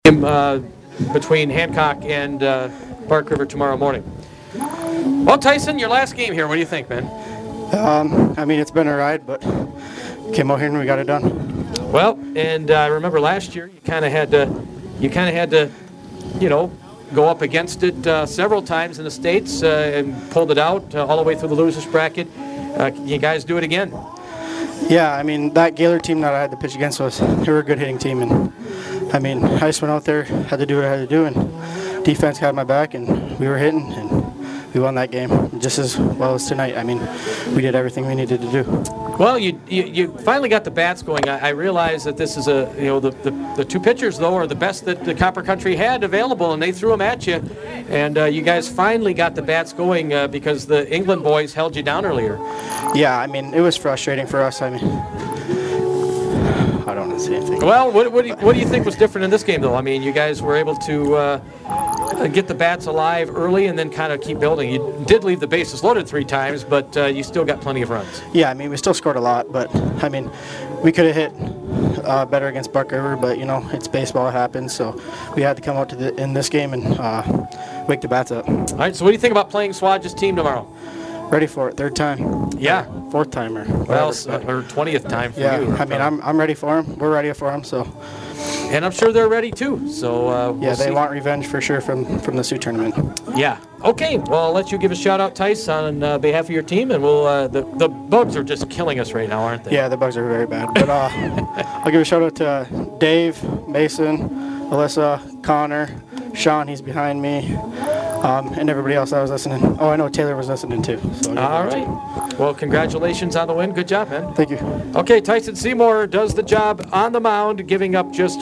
Between Hancock and Bark River tomorrow morning. Well, Tyson, your last game here. What do you think, man? It's been a ride, but came out here and we got it done. Well, and I remember last year you kind of had to, go up against it several times in the States and pulled it out all the way through the losers bracket. Can you guys do it again? Yeah, that Gaylor team that I had to pitch against they were a good hitting team, and I just went out there, had to do what I had to do, and defense had my back, and we were hitting, and we won that game just as well as tonight. We did everything we needed to do. Well, you finally got the bats going. I realize that this is the two pitchers though are the best that the Copper Country had available, and they threw them at you, and you guys finally got the bats going because the England boys held you down earlier. Yeah, it was frustrating for us. I don't want to say anything. Well, what do you think was different in this game though? You guys were able to get the bats alive early and then kind of keep building. You did leave the bases loaded 3 times, but you still got plenty of runs. Yeah, we still scored a lot, but we could have hit better against Bark River, but it's baseball, it happens, so we had to come out in this game and wake the bats up. All right, so what do you think about playing Swage's team tomorrow? Ready for it, 3rd time. Yeah. 4th time or whatever. Or 20th time for you. Yeah, I'm ready for them. We're ready for them, so. And I'm sure they're ready too. So we'll see. Want revenge for sure from the Sioux tournament. Yeah. Okay. Well, I'll let you give a shout out, Tice, on behalf of your team, and we'll. The bugs are just killing us right now, aren't they? Yeah, the bugs are very bad. But I'll give a shout out to Dave, Mason, Alyssa, Connor, Sean. He's behind me. And everybody else that was listening. Oh, I know Taylor was listening too. So all right. Well, congratulations on the win. Good job, man. Thank you. Okay, Tyson Seymour does the job on the mound, giving up just